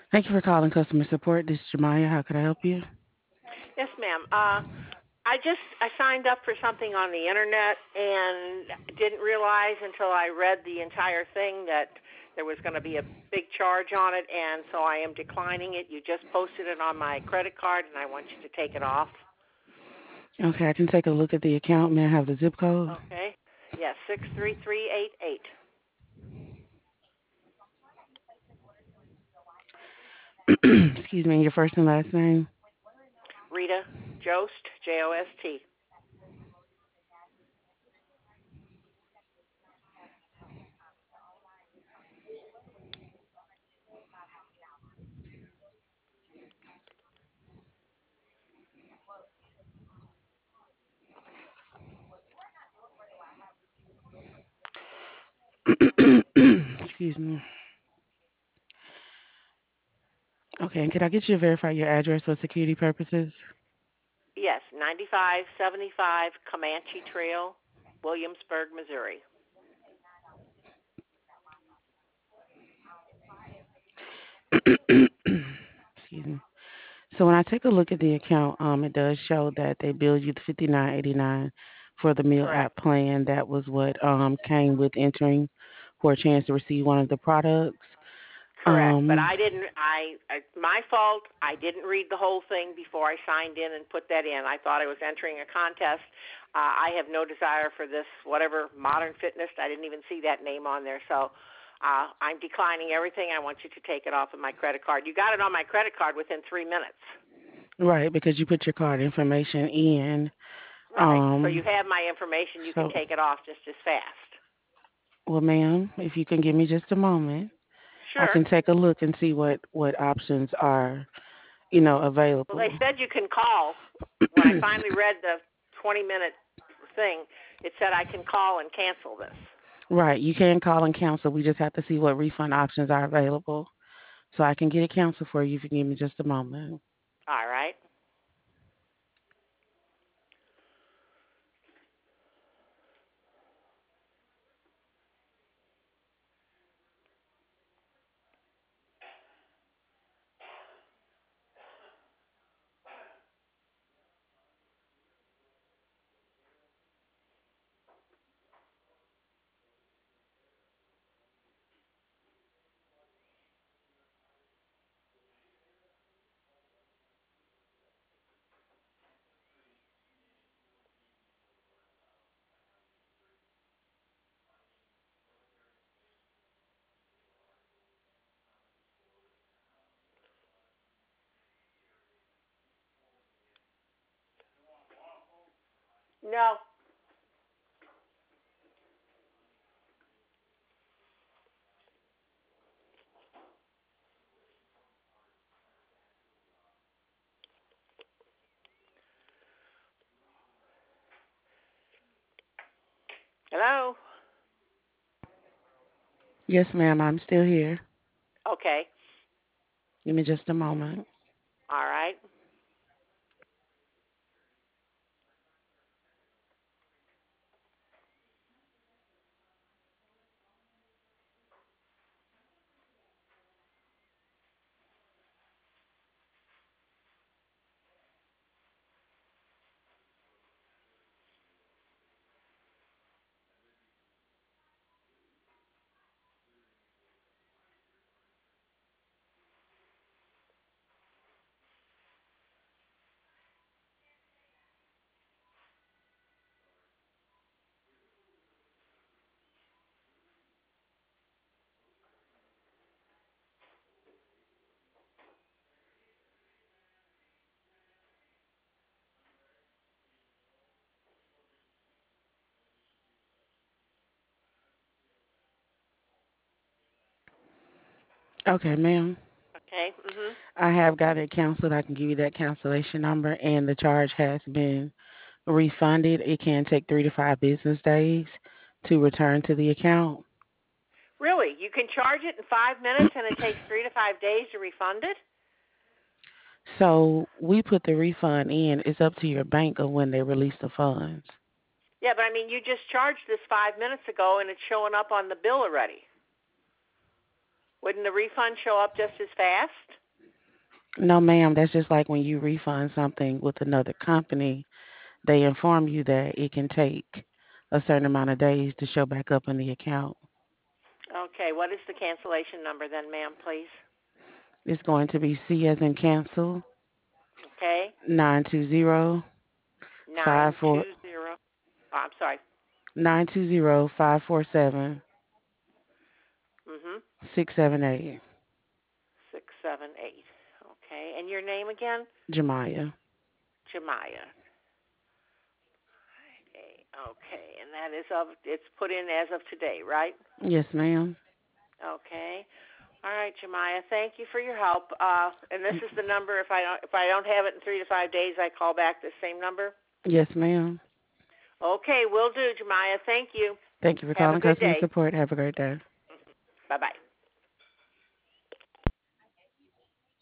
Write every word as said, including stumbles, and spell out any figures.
Thank you for calling customer support. This is Jemiah. How can I help you? Yes, ma'am. Uh, I just I signed up for something on the internet and didn't realize until I read the entire thing that there was going to be a big charge on it, and so I am declining it. You just posted it on my credit card, and I want you to take it off. Okay, I can take a look at the account. May I have the zip code? Okay. Yes, six three three eight eight. Excuse me, your first and last name. Rita Jost, J O S T. Excuse me. Okay, and can I get you to verify your address for security purposes? Yes, ninety-five seventy-five Comanche Trail, Williamsburg, Missouri. Excuse me. So when I take a look at the account, um, it does show that they billed you the fifty nine eighty nine for the meal Correct. app plan. That was what um came with entering for a chance to receive one of the products. Correct, but Um, I didn't. I it's my fault. I didn't read the whole thing before I signed in and put that in. I thought I was entering a contest. Uh, I have no desire for this whatever modern fitness. I didn't even see that name on there, so uh, I'm declining everything. I want you to take it off of my credit card. You got it on my credit card within three minutes. right, because you put your card information in. Right. So you Um, have my information. You can so take it off just as fast. well, ma'am, if you can give me just a moment, I Sure. can take a look and see what what options are, you know, Well, they available. said you can call. When I finally read the twenty minute thing, it said I can call and cancel this. Right, you can call and cancel. We just have to see what refund options are available. So I can get it canceled for you if you give me just a moment. All right. No. Hello. Yes, ma'am, I'm still here. Okay. Give me just a moment. All right. Okay, ma'am. Okay. Mhm. I have got it canceled. I can give you that cancellation number, and the charge has been refunded. It can take three to five business days to return to the account. Really? You can charge it in five minutes, and it takes three to five days to refund it? So we put the refund in. It's up to your bank of when they release the funds. Yeah, but I mean, you just charged this five minutes ago, and it's showing up on the bill already. Wouldn't the refund show up just as fast? No, ma'am. That's just like when you refund something with another company, they inform you that it can take a certain amount of days to show back up in the account. Okay, what is the cancellation number then, ma'am, please? It's going to be C as in cancel, Okay, nine two zero five nine four two zero. Oh, I'm sorry. nine two zero five four seven Mhm. six seven eight. Six seven eight. Okay, and your name again? Jamaya. Jemiah. Okay, and that is of it's put in as of today, right? Yes, ma'am. Okay. All right, Jemiah. Thank you for your help. Uh, and this is the number. If I don't if I don't have it in three to five days, I call back the same number. Yes, ma'am. Okay, will do, Jemiah. Thank you. Thank you for Have a calling good customer day. support. Have a great day. Bye bye.